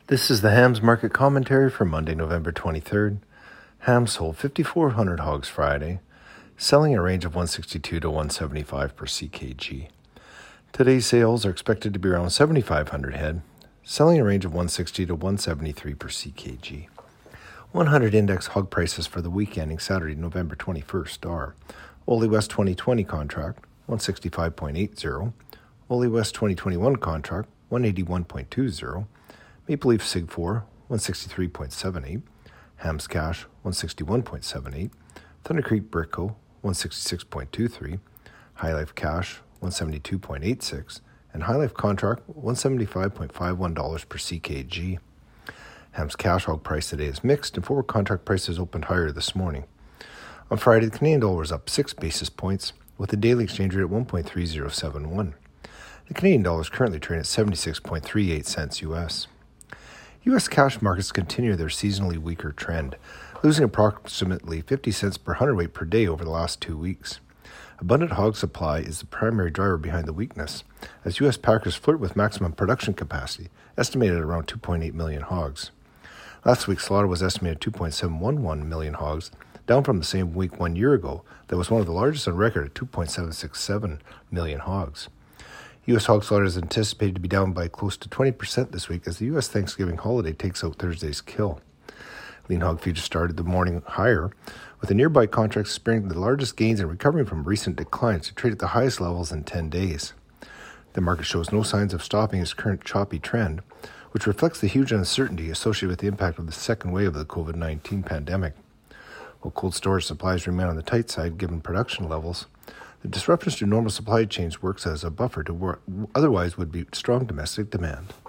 This is the Hams Market Commentary for Monday, November 23rd. Hams sold 5,400 hogs Friday, selling a range of 162 to 175 per CKG. Today's sales are expected to be around 7,500 head, selling a range of 160 to 173 per CKG. 100 index hog prices for the week ending Saturday, November 21st are Ole West 2020 contract, 165.80, Ole West 2021 contract, 181.20, Maple Leaf Sig 4, 163.78, Hams Cash, 161.78, Thunder Creek Brickco, 166.23, High Life Cash, 172.86, and High Life Contract, $175.51 per CKG. Hams Cash hog price today is mixed, and forward contract prices opened higher this morning. On Friday, the Canadian dollar was up 6 basis points, with the daily exchange rate at 1.3071. The Canadian dollar is currently trading at 76.38 cents U.S. U.S. cash markets continue their seasonally weaker trend, losing approximately 50 cents per hundredweight per day over the last 2 weeks. Abundant hog supply is the primary driver behind the weakness, as U.S. packers flirt with maximum production capacity, estimated at around 2.8 million hogs. Last week's slaughter was estimated at 2.711 million hogs, down from the same week 1 year ago that was one of the largest on record at 2.767 million hogs. U.S. hog slaughter is anticipated to be down by close to 20% this week as the U.S. Thanksgiving holiday takes out Thursday's kill. Lean hog futures started the morning higher, with the nearby contracts experiencing the largest gains and recovering from recent declines to trade at the highest levels in 10 days. The market shows no signs of stopping its current choppy trend, which reflects the huge uncertainty associated with the impact of the second wave of the COVID-19 pandemic. While cold storage supplies remain on the tight side given production levels, the disruptions to normal supply chains works as a buffer to what otherwise would be strong domestic demand.